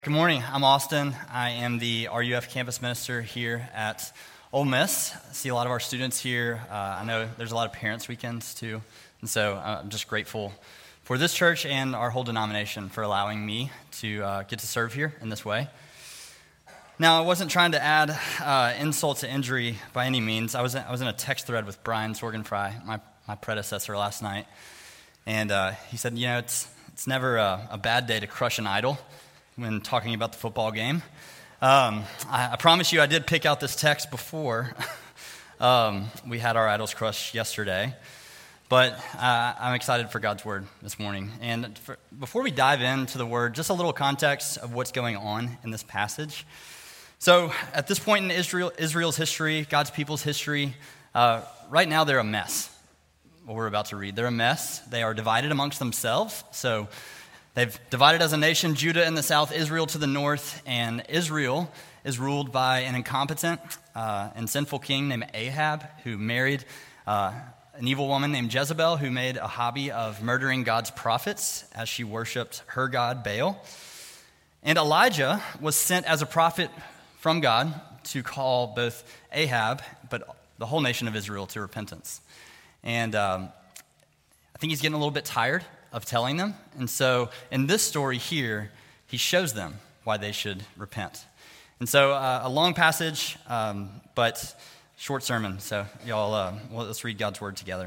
Good morning. I'm Austin. I am the RUF campus minister here at Ole Miss. I see a lot of our students here. I know there's a lot of parents' weekends too. And so I'm just grateful for this church and our whole denomination for allowing me to get to serve here in this way. Now, I wasn't trying to add insult to injury by any means. I was in a text thread with Brian Sorgenfrey, my predecessor, last night. And he said, it's never a bad day to crush an idol when talking about the football game. I promise you I did pick out this text before we had our idols crushed yesterday, but I'm excited for God's word this morning. And before we dive into the word, just a little context of what's going on in this passage. So at this point in Israel's history, God's people's history, right now they're a mess. What we're about to read, they're a mess. They are divided amongst themselves. So they've divided as a nation, Judah in the south, Israel to the north, and Israel is ruled by an incompetent and sinful king named Ahab, who married an evil woman named Jezebel, who made a hobby of murdering God's prophets as she worshipped her god, Baal. And Elijah was sent as a prophet from God to call both Ahab, but the whole nation of Israel to repentance. And I think he's getting a little bit tired of telling them. And so in this story here, he shows them why they should repent. And so a long passage, but short sermon. So y'all, let's read God's word together.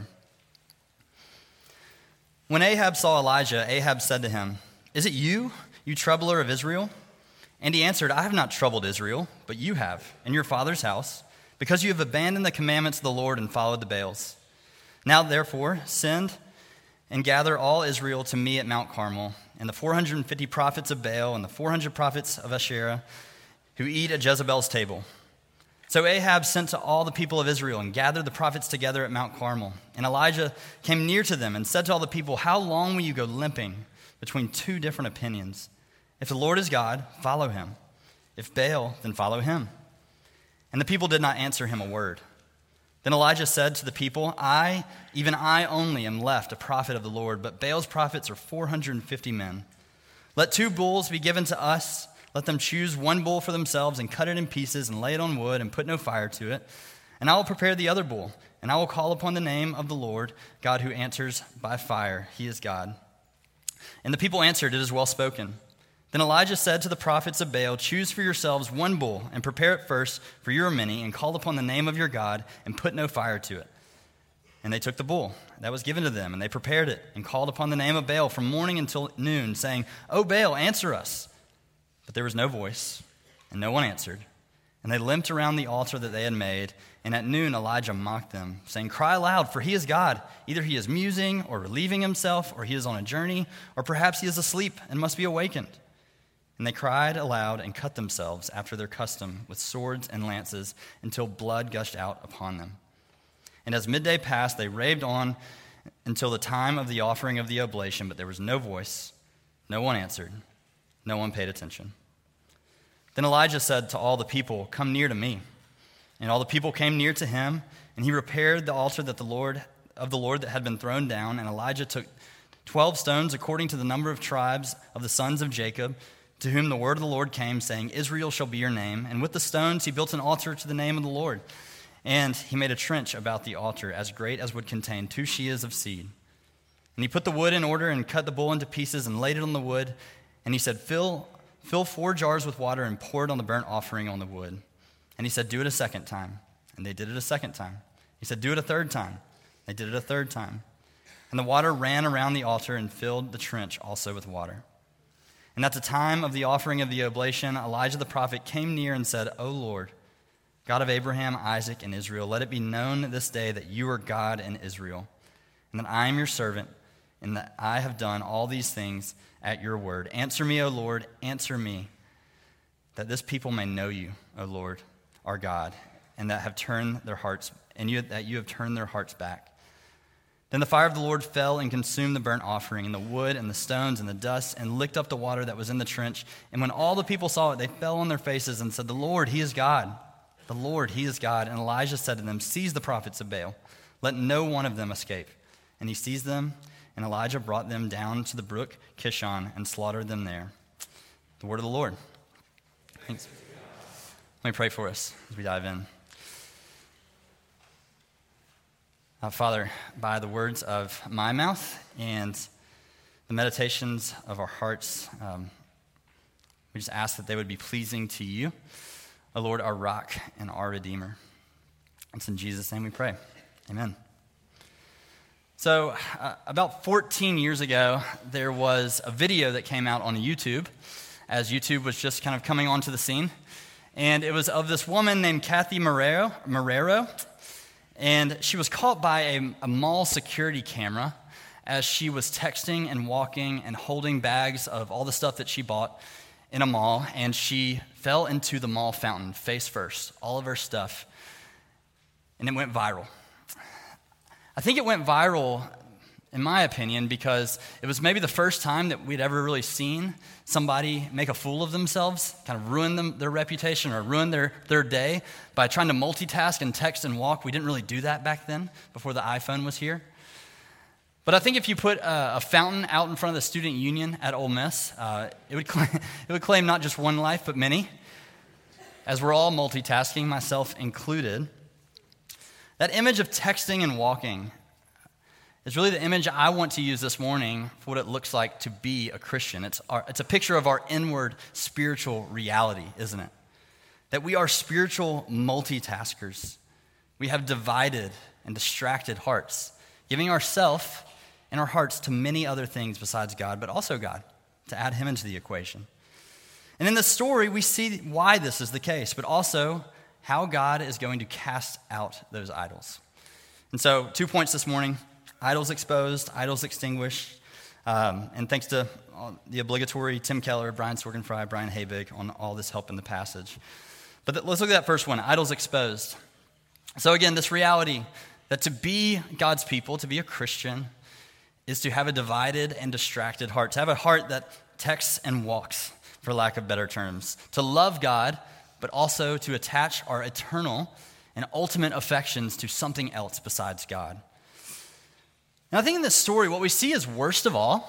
When Ahab saw Elijah, Ahab said to him, "Is it you, you troubler of Israel?" And he answered, "I have not troubled Israel, but you have, in your father's house, because you have abandoned the commandments of the Lord and followed the Baals. Now therefore, send and gather all Israel to me at Mount Carmel, and the 450 prophets of Baal and the 400 prophets of Asherah who eat at Jezebel's table." So Ahab sent to all the people of Israel and gathered the prophets together at Mount Carmel. And Elijah came near to them and said to all the people, "How long will you go limping between two different opinions? If the Lord is God, follow him. If Baal, then follow him." And the people did not answer him a word. Then Elijah said to the people, even I only am left a prophet of the Lord, but Baal's prophets are 450 men. Let 2 bulls be given to us. Let them choose 1 bull for themselves and cut it in pieces and lay it on wood and put no fire to it. And I will prepare the other bull, and I will call upon the name of the Lord, God who answers by fire. He is God. And the people answered, "It is well spoken." Then Elijah said to the prophets of Baal, "Choose for yourselves 1 bull and prepare it first, for you are many, and call upon the name of your God and put no fire to it." And they took the bull that was given to them, and they prepared it and called upon the name of Baal from morning until noon, saying, "O Baal, answer us." But there was no voice, and no one answered. And they limped around the altar that they had made, and at noon Elijah mocked them, saying, "Cry aloud, for he is God. Either he is musing or relieving himself, or he is on a journey, or perhaps he is asleep and must be awakened." And they cried aloud and cut themselves after their custom with swords and lances until blood gushed out upon them. And as midday passed, they raved on until the time of the offering of the oblation, but there was no voice, no one answered, no one paid attention. Then Elijah said to all the people, "Come near to me." And all the people came near to him, and he repaired the altar of the Lord that had been thrown down. And Elijah took 12 stones according to the number of tribes of the sons of Jacob, to whom the word of the Lord came, saying, "Israel shall be your name." And with the stones he built an altar to the name of the Lord. And he made a trench about the altar, as great as would contain 2 sheas of seed. And he put the wood in order and cut the bull into pieces and laid it on the wood. And he said, Fill 4 jars with water and pour it on the burnt offering on the wood. And he said, "Do it a second time." And they did it a second time. He said, "Do it a third time." They did it a third time. And the water ran around the altar and filled the trench also with water. And at the time of the offering of the oblation, Elijah the prophet came near and said, "O Lord, God of Abraham, Isaac, and Israel, let it be known this day that you are God in Israel, and that I am your servant, and that I have done all these things at your word. Answer me, O Lord, answer me, that this people may know you, O Lord, our God, and that have turned their hearts, that you have turned their hearts back." Then the fire of the Lord fell and consumed the burnt offering, and the wood, and the stones, and the dust, and licked up the water that was in the trench. And when all the people saw it, they fell on their faces and said, "The Lord, he is God. The Lord, he is God." And Elijah said to them, "Seize the prophets of Baal. Let no one of them escape." And he seized them, and Elijah brought them down to the brook Kishon and slaughtered them there. The word of the Lord. Thanks. Let me pray for us as we dive in. Father, by the words of my mouth and the meditations of our hearts, we just ask that they would be pleasing to you, O Lord, our rock and our Redeemer. It's in Jesus' name we pray. Amen. So about 14 years ago, there was a video that came out on YouTube as YouTube was just kind of coming onto the scene. And it was of this woman named Kathy Marrero. And she was caught by a mall security camera as she was texting and walking and holding bags of all the stuff that she bought in a mall. And she fell into the mall fountain face first, all of her stuff. And it went viral. I think it went viral, in my opinion, because it was maybe the first time that we'd ever really seen somebody make a fool of themselves, kind of ruin their reputation or ruin their day by trying to multitask and text and walk. We didn't really do that back then, before the iPhone was here. But I think if you put a fountain out in front of the student union at Ole Miss, it would claim not just one life, but many, as we're all multitasking, myself included. That image of texting and walking is really the image I want to use this morning for what it looks like to be a Christian. It's a picture of our inward spiritual reality, isn't it? That we are spiritual multitaskers. We have divided and distracted hearts, giving ourselves and our hearts to many other things besides God, but also God, to add Him into the equation. And in the story, we see why this is the case, but also how God is going to cast out those idols. And so, 2 points this morning: idols exposed, idols extinguished. And thanks to the obligatory Tim Keller, Brian Sorgenfrey, Brian Habig on all this help in the passage. But let's look at that first one, idols exposed. So again, this reality that to be God's people, to be a Christian, is to have a divided and distracted heart, to have a heart that texts and walks, for lack of better terms, to love God, but also to attach our eternal and ultimate affections to something else besides God. And I think in this story, what we see is worst of all,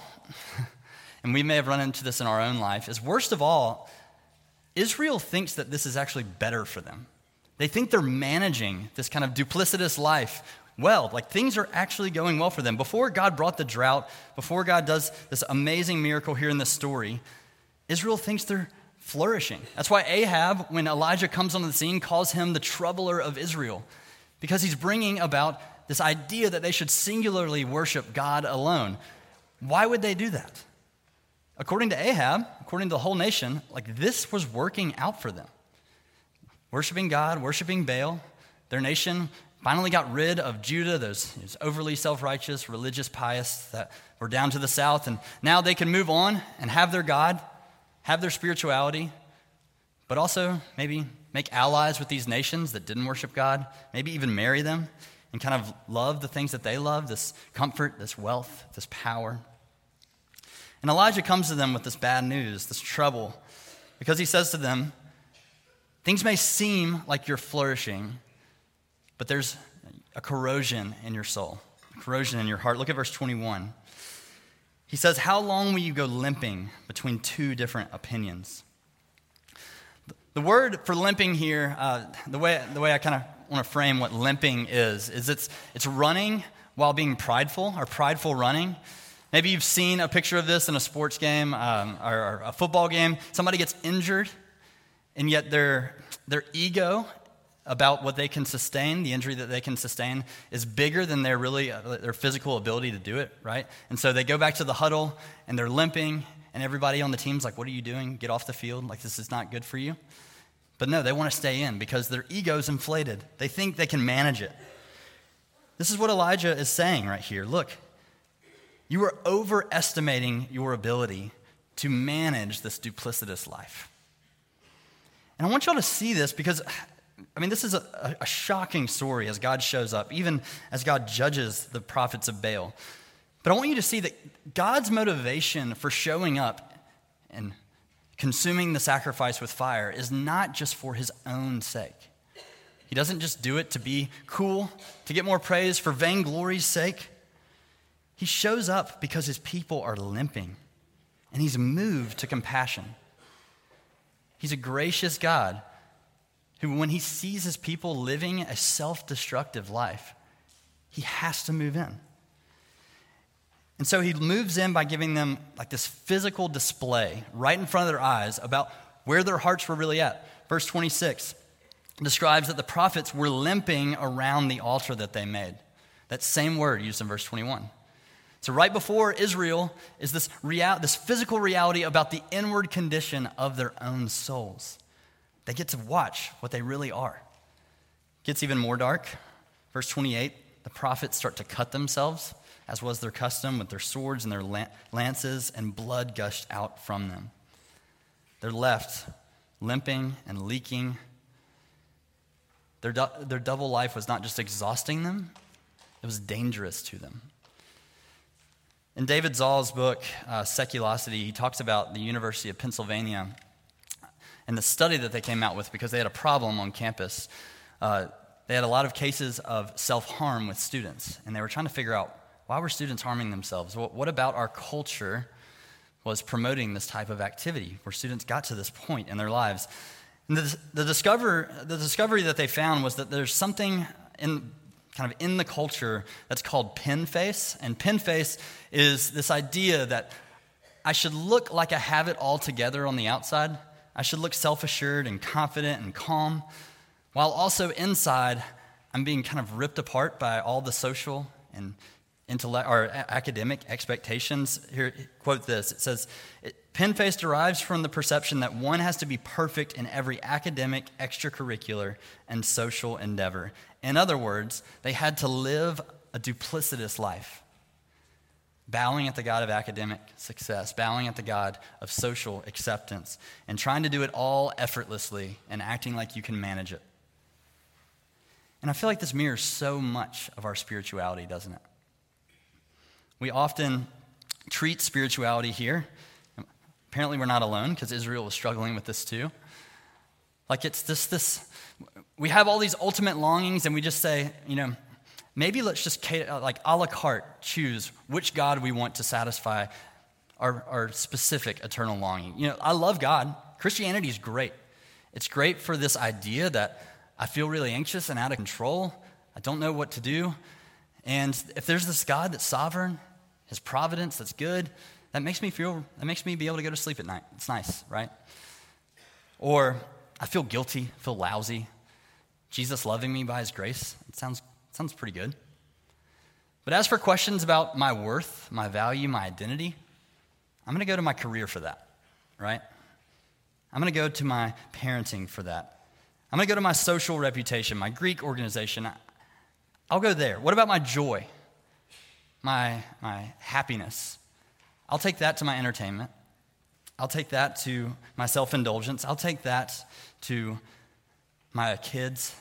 and we may have run into this in our own life, is worst of all, Israel thinks that this is actually better for them. They think they're managing this kind of duplicitous life well, like things are actually going well for them. Before God brought the drought, before God does this amazing miracle here in this story, Israel thinks they're flourishing. That's why Ahab, when Elijah comes on the scene, calls him the troubler of Israel, because he's bringing about this idea that they should singularly worship God alone. Why would they do that? According to Ahab, according to the whole nation, like this was working out for them. Worshiping God, worshiping Baal. Their nation finally got rid of Judah, those overly self-righteous, religious, pious that were down to the south, and now they can move on and have their God, have their spirituality, but also maybe make allies with these nations that didn't worship God, maybe even marry them and kind of love the things that they love, this comfort, this wealth, this power. And Elijah comes to them with this bad news, this trouble, because he says to them, things may seem like you're flourishing, but there's a corrosion in your soul, a corrosion in your heart. Look at verse 21. He says, how long will you go limping between two different opinions? The word for limping here, the way I kind of want to frame what limping is it's running while being prideful, or prideful running. Maybe you've seen a picture of this in a sports game or a football game. Somebody gets injured, and yet their ego about what they can sustain, the injury that they can sustain, is bigger than their physical ability to do it, right? And so they go back to the huddle, and they're limping, and everybody on the team's like, what are you doing? Get off the field. Like, this is not good for you. But no, they want to stay in because their ego's inflated. They think they can manage it. This is what Elijah is saying right here. Look, you are overestimating your ability to manage this duplicitous life. And I want y'all to see this because, this is a shocking story as God shows up, even as God judges the prophets of Baal. But I want you to see that God's motivation for showing up and consuming the sacrifice with fire is not just for his own sake. He doesn't just do it to be cool, to get more praise for vainglory's sake. He shows up because his people are limping, and he's moved to compassion. He's a gracious God who, when he sees his people living a self-destructive life, he has to move in. And so he moves in by giving them like this physical display right in front of their eyes about where their hearts were really at. Verse 26 describes that the prophets were limping around the altar that they made. That same word used in verse 21. So right before Israel is this physical reality about the inward condition of their own souls. They get to watch what they really are. It gets even more dark. Verse 28, the prophets start to cut themselves, as was their custom, with their swords and their lances, and blood gushed out from them. They're left limping and leaking. Their double life was not just exhausting them, it was dangerous to them. In David Zoll's book, Seculosity, he talks about the University of Pennsylvania and the study that they came out with because they had a problem on campus. They had a lot of cases of self-harm with students, and they were trying to figure out, why were students harming themselves? What about our culture was promoting this type of activity where students got to this point in their lives? And the discovery that they found was that there's something in the culture that's called pen face. And pen face is this idea that I should look like I have it all together on the outside. I should look self-assured and confident and calm, while also inside I'm being kind of ripped apart by all the social and intellect or academic expectations. Here, quote this. It says, pen face derives from the perception that one has to be perfect in every academic, extracurricular, and social endeavor. In other words, they had to live a duplicitous life, bowing at the God of academic success, bowing at the God of social acceptance, and trying to do it all effortlessly and acting like you can manage it. And I feel like this mirrors so much of our spirituality, doesn't it? We often treat spirituality here. Apparently we're not alone, because Israel was struggling with this too. Like it's this, we have all these ultimate longings, and we just say, maybe let's just like a la carte choose which God we want to satisfy our specific eternal longing. I love God. Christianity is great. It's great for this idea that I feel really anxious and out of control. I don't know what to do. And if there's this God that's sovereign, his providence that's good, that makes me be able to go to sleep at night. It's nice, right? Or I feel guilty, feel lousy. Jesus loving me by his grace, it sounds pretty good. But as for questions about my worth, my value, my identity, I'm going to go to my career for that, right? I'm going to go to my parenting for that. I'm going to go to my social reputation, my Greek organization. I'll go there. What about my joy, my happiness? I'll take that to my entertainment. I'll take that to my self-indulgence. I'll take that to my kids.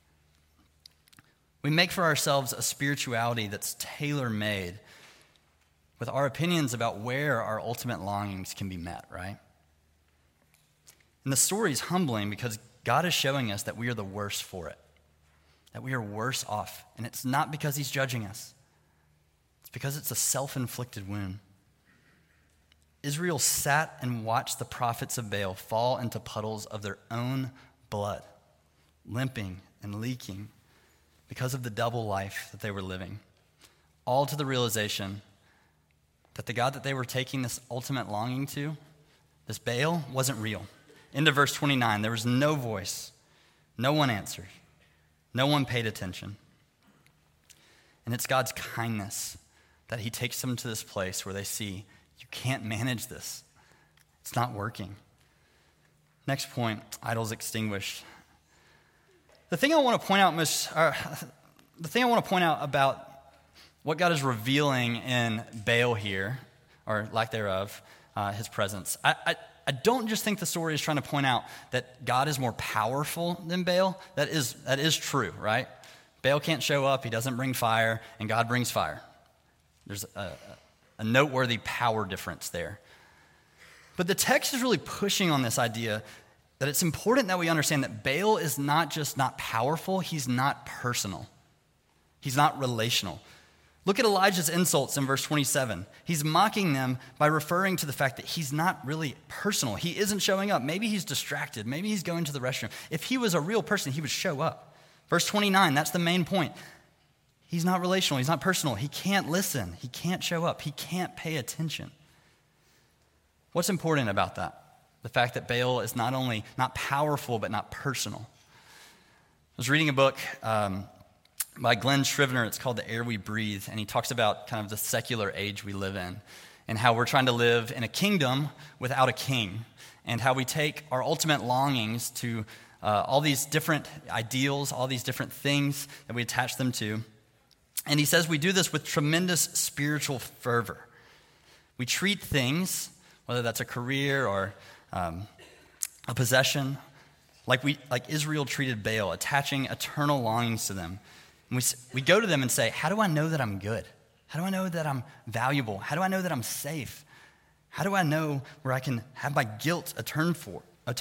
We make for ourselves a spirituality that's tailor-made with our opinions about where our ultimate longings can be met, right? And the story is humbling because God is showing us that we are the worse for it, that we are worse off. And it's not because he's judging us. It's because it's a self-inflicted wound. Israel sat and watched the prophets of Baal fall into puddles of their own blood, limping and leaking because of the double life that they were living, all to the realization that the God that they were taking this ultimate longing to, this Baal, wasn't real. Into verse 29, there was no voice, no one answered, no one paid attention. And it's God's kindness that he takes them to this place where they see, you can't manage this. It's not working. Next point, idols extinguished. The thing I want to point out about what God is revealing in Baal here, or lack thereof, his presence. I don't just think the story is trying to point out that God is more powerful than Baal. That is true, right? Baal can't show up, he doesn't bring fire, and God brings fire. There's a noteworthy power difference there. But the text is really pushing on this idea that it's important that we understand that Baal is not just not powerful, he's not personal. He's not relational. Look at Elijah's insults in verse 27. He's mocking them by referring to the fact that he's not really personal. He isn't showing up. Maybe he's distracted. Maybe he's going to the restroom. If he was a real person, he would show up. Verse 29, that's the main point. He's not relational. He's not personal. He can't listen. He can't show up. He can't pay attention. What's important about that? The fact that Baal is not only not powerful, but not personal. I was reading a book by Glenn Scrivener. It's called The Air We Breathe, and he talks about kind of the secular age we live in and how we're trying to live in a kingdom without a king, and how we take our ultimate longings to all these different ideals, all these different things that we attach them to. And he says we do this with tremendous spiritual fervor. We treat things, whether that's a career or a possession, like Israel treated Baal, attaching eternal longings to them. And we go to them and say, how do I know that I'm good? How do I know that I'm valuable? How do I know that I'm safe? How do I know where I can have my guilt atoned for?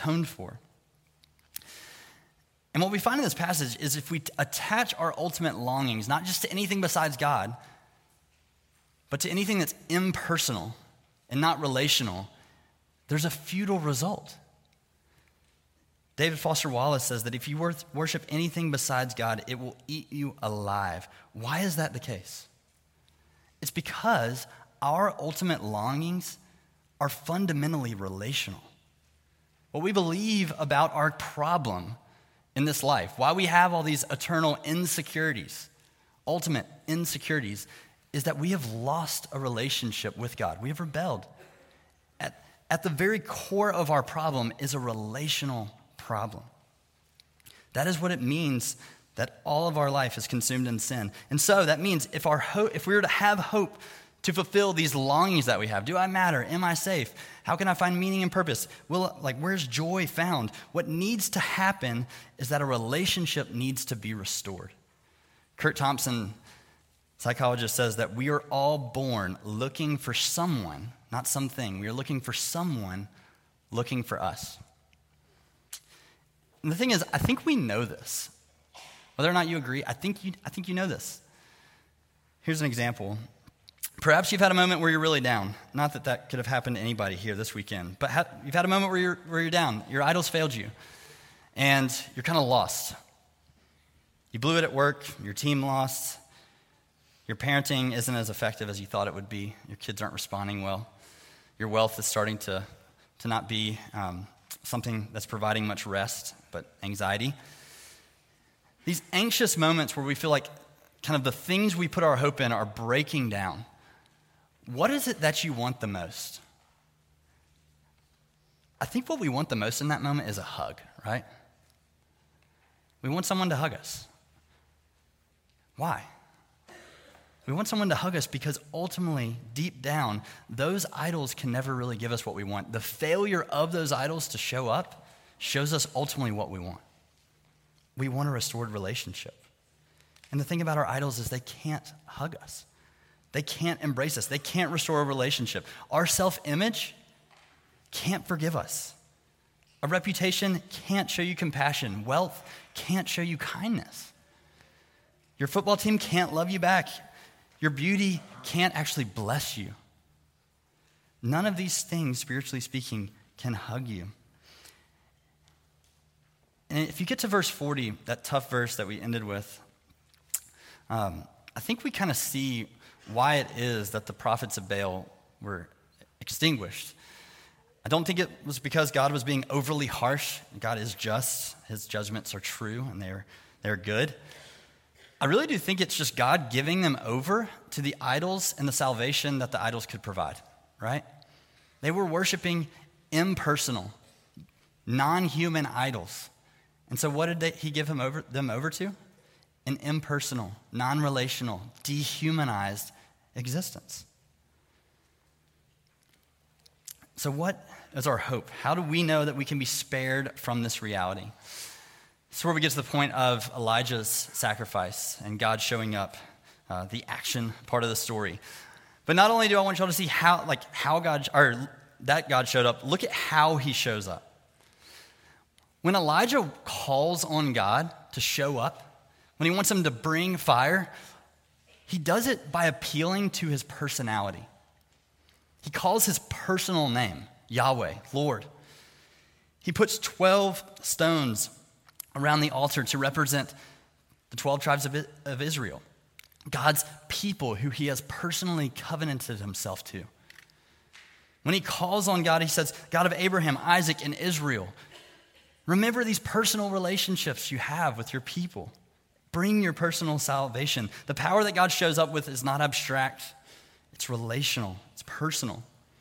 And what we find in this passage is if we attach our ultimate longings, not just to anything besides God, but to anything that's impersonal and not relational, there's a futile result. David Foster Wallace says that if you worship anything besides God, it will eat you alive. Why is that the case? It's because our ultimate longings are fundamentally relational. What we believe about our problem in this life, why we have all these eternal insecurities, ultimate insecurities, is that we have lost a relationship with God. We have rebelled. At the very core of our problem is a relational problem. That is what it means that all of our life is consumed in sin. And so that means if we were to have hope to fulfill these longings that we have, do I matter? Am I safe? How can I find meaning and purpose? Where's joy found? What needs to happen is that a relationship needs to be restored. Kurt Thompson, psychologist, says that we are all born looking for someone, not something. We are looking for someone looking for us. And the thing is, I think we know this. Whether or not you agree, I think you know this. Here's an example. Perhaps you've had a moment where you're really down. Not that that could have happened to anybody here this weekend, but you've had a moment where you're down. Your idols failed you, and you're kind of lost. You blew it at work. Your team lost. Your parenting isn't as effective as you thought it would be. Your kids aren't responding well. Your wealth is starting to not be something that's providing much rest, but anxiety. These anxious moments where we feel like kind of the things we put our hope in are breaking down. What is it that you want the most? I think what we want the most in that moment is a hug, right? We want someone to hug us. Why? We want someone to hug us because ultimately, deep down, those idols can never really give us what we want. The failure of those idols to show up shows us ultimately what we want. We want a restored relationship. And the thing about our idols is they can't hug us. They can't embrace us. They can't restore a relationship. Our self-image can't forgive us. A reputation can't show you compassion. Wealth can't show you kindness. Your football team can't love you back. Your beauty can't actually bless you. None of these things, spiritually speaking, can hug you. And if you get to verse 40, that tough verse that we ended with, I think we kind of see why it is that the prophets of Baal were extinguished. I don't think it was because God was being overly harsh. God is just. His judgments are true, and they're good. I really do think it's just God giving them over to the idols and the salvation that the idols could provide, right? They were worshiping impersonal, non-human idols. And so what did he give them over to? An impersonal, non-relational, dehumanized existence. So what is our hope? How do we know that we can be spared from this reality? This is where we get to the point of Elijah's sacrifice and God showing up, the action part of the story. But not only do I want y'all to see how God showed up, look at how he shows up. When Elijah calls on God to show up, when he wants him to bring fire, he does it by appealing to his personality. He calls his personal name, Yahweh, Lord. He puts 12 stones around the altar to represent the 12 tribes of Israel, God's people who he has personally covenanted himself to. When he calls on God, he says, God of Abraham, Isaac, and Israel. Remember these personal relationships you have with your people. Bring your personal salvation. The power that God shows up with is not abstract. It's relational. It's personal.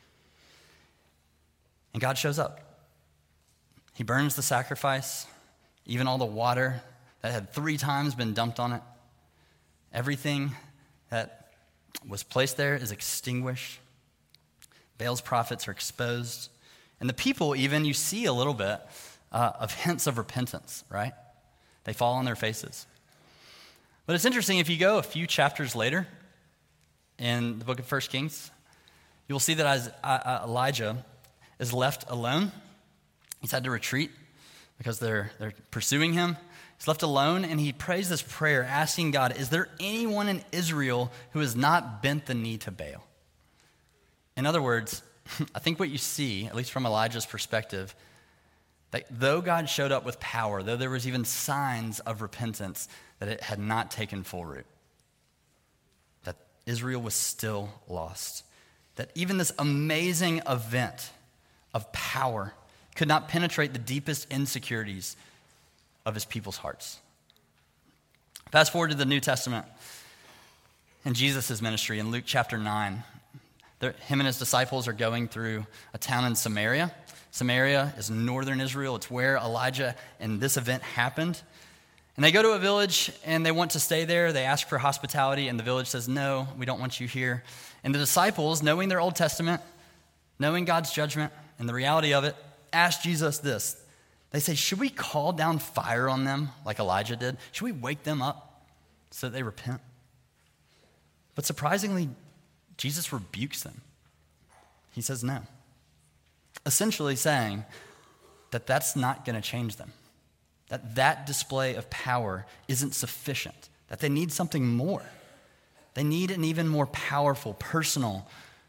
And God shows up. He burns the sacrifice, even all the water that had 3 times been dumped on it. Everything that was placed there is extinguished. Baal's prophets are exposed. And the people even, you see a little bit of hints of repentance, right? They fall on their faces. But it's interesting, if you go a few chapters later in the book of 1 Kings, you'll see that as Elijah is left alone. He's had to retreat because they're pursuing him. He's left alone, and he prays this prayer asking God, is there anyone in Israel who has not bent the knee to Baal? In other words, I think what you see, at least from Elijah's perspective, that though God showed up with power, though there was even signs of repentance, that it had not taken full root. That Israel was still lost. That even this amazing event of power could not penetrate the deepest insecurities of his people's hearts. Fast forward to the New Testament and Jesus' ministry in Luke chapter 9. Him and his disciples are going through a town in Samaria. Samaria is northern Israel. It's where Elijah and this event happened. And they go to a village and they want to stay there. They ask for hospitality and the village says, no, we don't want you here. And the disciples, knowing their Old Testament, knowing God's judgment and the reality of it, ask Jesus this. They say, should we call down fire on them like Elijah did? Should we wake them up so that they repent? But surprisingly, Jesus rebukes them. He says no. Essentially saying that that's not going to change them. That display of power isn't sufficient. That they need something more. They need an even more powerful, personal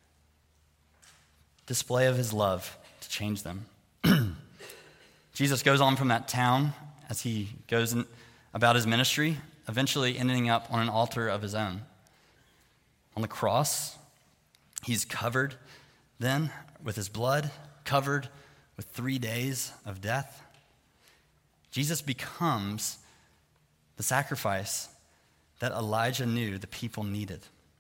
display of his love to change them. Jesus goes on from that town as he goes about his ministry, eventually ending up on an altar of his own. On the cross, he's covered then with his blood, covered with 3 days of death. Jesus becomes the sacrifice that Elijah knew the people needed.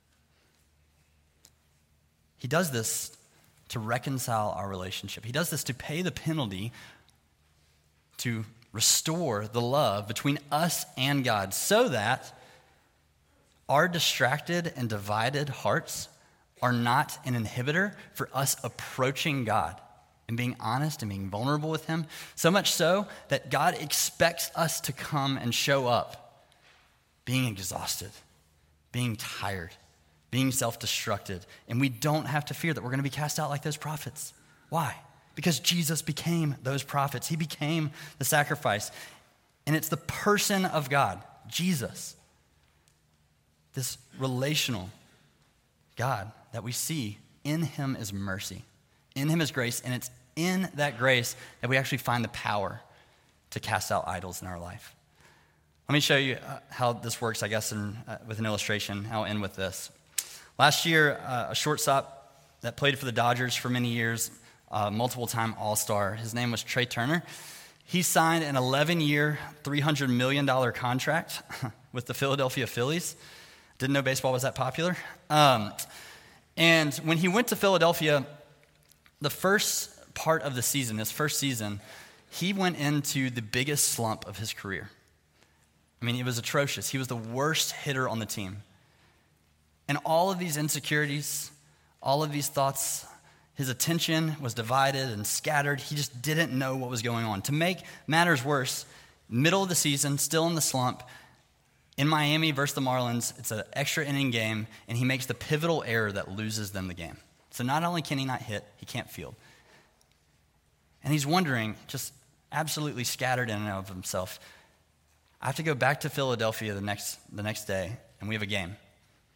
He does this to reconcile our relationship. He does this to pay the penalty to restore the love between us and God so that our distracted and divided hearts are not an inhibitor for us approaching God and being honest and being vulnerable with him, so much so that God expects us to come and show up being exhausted, being tired, being self-destructed, and we don't have to fear that we're going to be cast out like those prophets. Why? Because Jesus became those prophets. He became the sacrifice, and it's the person of God, Jesus, this relational God that we see. In him is mercy. In him is grace, and it's in that grace that we actually find the power to cast out idols in our life. Let me show you how this works, I guess, with an illustration. I'll end with this. Last year, a shortstop that played for the Dodgers for many years, multiple-time All-Star, his name was Trey Turner. He signed an 11-year, $300 million contract with the Philadelphia Phillies. Didn't know baseball was that popular. And when he went to Philadelphia, the first part of the season, his first season, he went into the biggest slump of his career. I mean, it was atrocious. He was the worst hitter on the team. And all of these insecurities, all of these thoughts, his attention was divided and scattered. He just didn't know what was going on. To make matters worse, middle of the season, still in the slump, in Miami versus the Marlins, it's an extra inning game, and he makes the pivotal error that loses them the game. So not only can he not hit, he can't field. And he's wondering, just absolutely scattered in and of himself, I have to go back to Philadelphia the next day, and we have a game.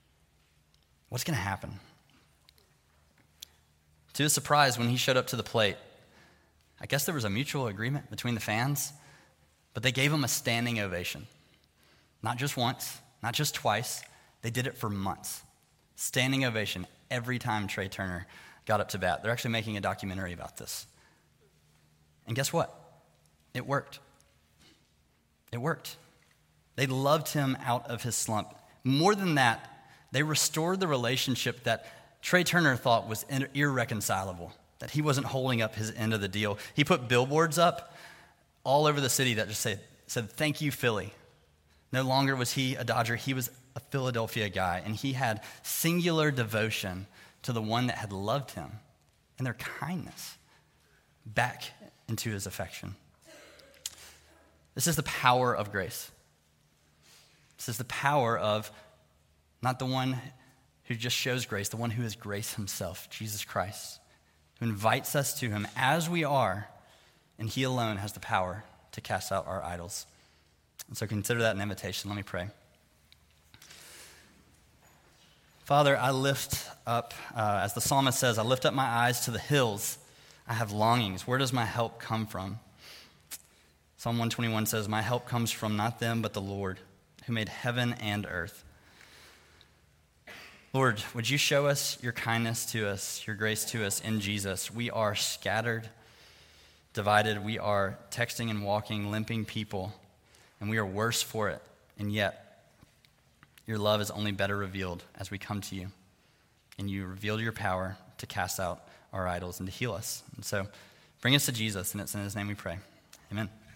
What's going to happen? To his surprise, when he showed up to the plate, I guess there was a mutual agreement between the fans, but they gave him a standing ovation. Not just once, not just twice. They did it for months. Standing ovation every time Trea Turner got up to bat. They're actually making a documentary about this. And guess what? It worked. It worked. They loved him out of his slump. More than that, they restored the relationship that Trea Turner thought was irreconcilable, that he wasn't holding up his end of the deal. He put billboards up all over the city that just said, "Thank you, Philly." No longer was he a Dodger, he was a Philadelphia guy, and he had singular devotion to the one that had loved him and their kindness back into his affection. This is the power of grace. This is the power of not the one who just shows grace, the one who is grace himself, Jesus Christ, who invites us to him as we are, and he alone has the power to cast out our idols. And so consider that an invitation. Let me pray. Father, I lift up, as the psalmist says, I lift up my eyes to the hills. I have longings. Where does my help come from? Psalm 121 says, my help comes from not them, but the Lord, who made heaven and earth. Lord, would you show us your kindness to us, your grace to us in Jesus? We are scattered, divided. We are texting and walking, limping people, and we are worse for it. And yet, your love is only better revealed as we come to you. And you revealed your power to cast out our idols and to heal us. And so, bring us to Jesus, and it's in his name we pray. Amen.